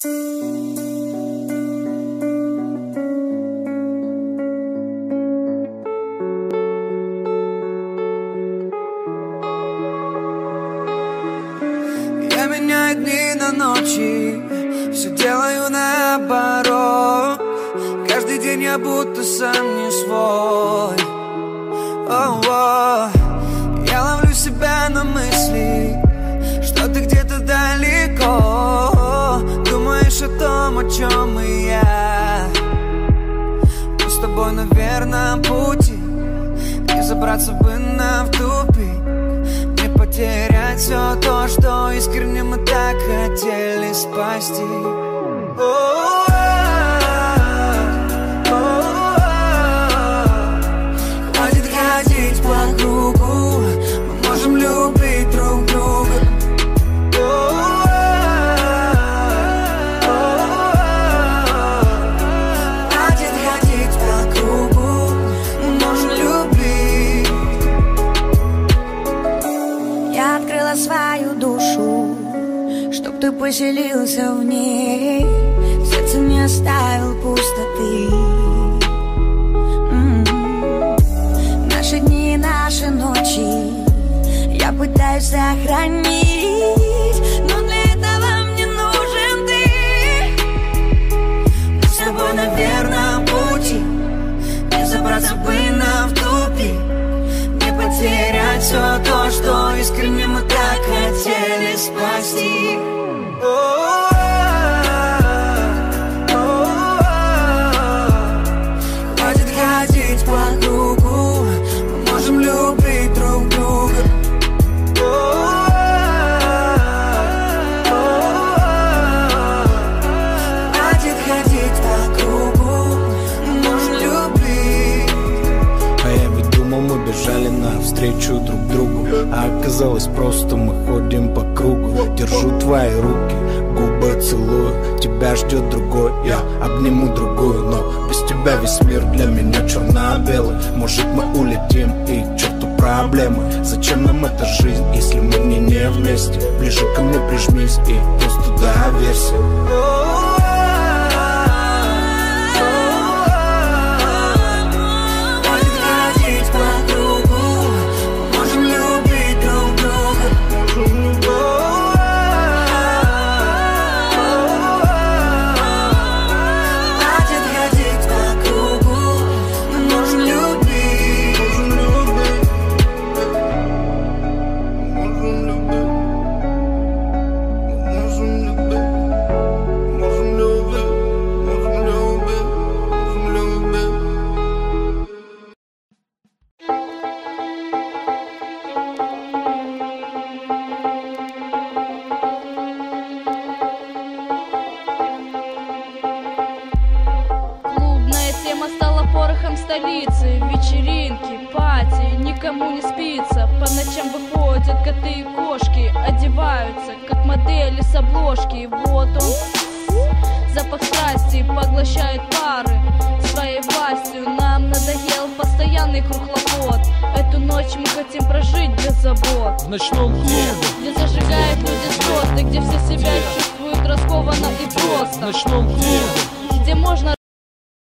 Я меняю дни на ночи, все делаю наоборот. Каждый день я будто сам не свой. Я ловлю себя на мысли, что ты где-то далеко. Думаешь о том, о чем и я. Мы с тобой на верном пути, не забраться бы нам в тупик, не потерять все то, что искренне мы так хотели спасти. Хватит ходить по кругу, мы можем любить друг друга. Хватит ходить по кругу, мы можем любить. Я открыла свою душу, чтоб ты поселился в ней. В сердце не оставил пустоты. Наши дни и наши ночи я пытаюсь сохранить, но для этого мне нужен ты. Мы с тобой на верном пути, не забраться бы нам в тупик, не потерять все то, что искренне мы так хотели спасти. Хватит ходить по кругу, мы можем любить друг друга. Хватит ходить по кругу, мы можем любить. А я ведь думал, мы бежали навстречу друг другу, а оказалось просто мы ходим по кругу. Держу твои руки, губы целую, тебя ждет другой, я обниму другую, но без тебя весь мир для меня черно-белый. Может мы улетим и к черту проблемы. Зачем нам эта жизнь, если мы не вместе? Ближе ко мне прижмись и просто доверься. Столицы, вечеринки, пати, никому не спится. По ночам выходят коты и кошки, одеваются, как модели с обложки. Вот он, запах страсти, поглощает пары своей властью. Нам надоел постоянный круг хлопот. Эту ночь мы хотим прожить без забот. В ночном клубе, где зажигают люди звезды, где все себя чувствуют раскованно и просто. В ночном клубе, где можно